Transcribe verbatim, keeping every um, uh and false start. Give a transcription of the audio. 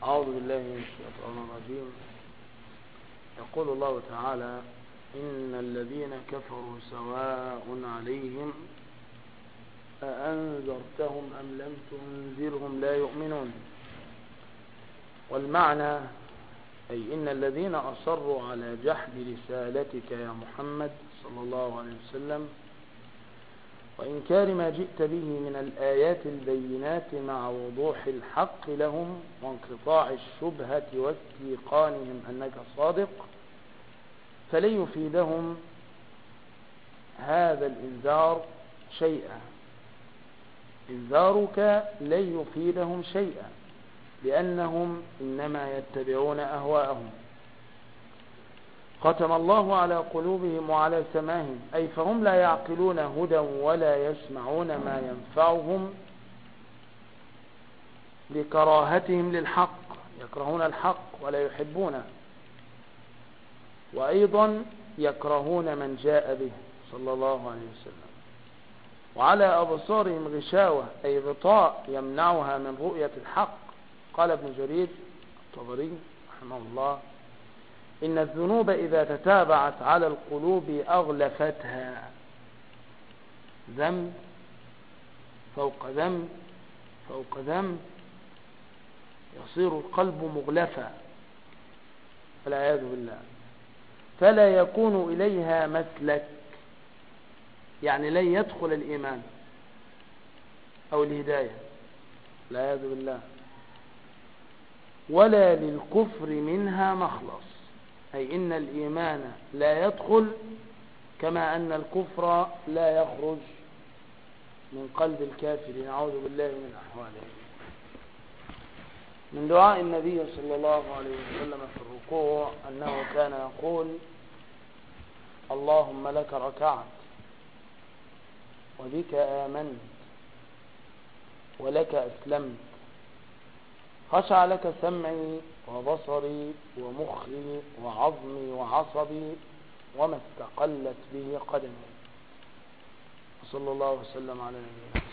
أعوذ بالله من الشيطان الرجيم. يقول الله تعالى: إن الذين كفروا سواء عليهم أأنذرتهم أم لم تنذرهم لا يؤمنون. والمعنى أي إن الذين أصروا على جحد رسالتك يا محمد صلى الله عليه وسلم وإنكار ما جئت به من الآيات البينات مع وضوح الحق لهم وانقطاع الشبهة واستيقانهم أنك صادق، فلن يفيدهم هذا الإنذار شيئا. إنذارك لن يفيدهم شيئا لأنهم إنما يتبعون أهواءهم. ختم الله على قلوبهم وعلى سماهم، أي فهم لا يعقلون هدى ولا يسمعون ما ينفعهم لكراهتهم للحق، يكرهون الحق ولا يحبونه، وأيضا يكرهون من جاء به صلى الله عليه وسلم. وعلى أبصارهم غشاوة، أي غطاء يمنعها من رؤية الحق. قال ابن جرير الطبري رحمه الله: إن الذنوب إذا تتابعت على القلوب أغلفتها، ذنب فوق ذنب فوق ذنب، يصير القلب مغلفا والعياذ بالله، فلا يكون إليها مسلك، يعني لن يدخل الإيمان أو الهداية والعياذ بالله، ولا للكفر منها مخلص، أي إن الإيمان لا يدخل كما أن الكفر لا يخرج من قلب الكافر، نعوذ بالله من أحواله. من دعاء النبي صلى الله عليه وسلم في الركوع أنه كان يقول: اللهم لك ركعت وبك آمنت ولك أسلمت، خشع لك سمعي وبصري ومخي وعظمي وعصبي وما استقلت به قدمي. وصلى الله وسلم على نبينا.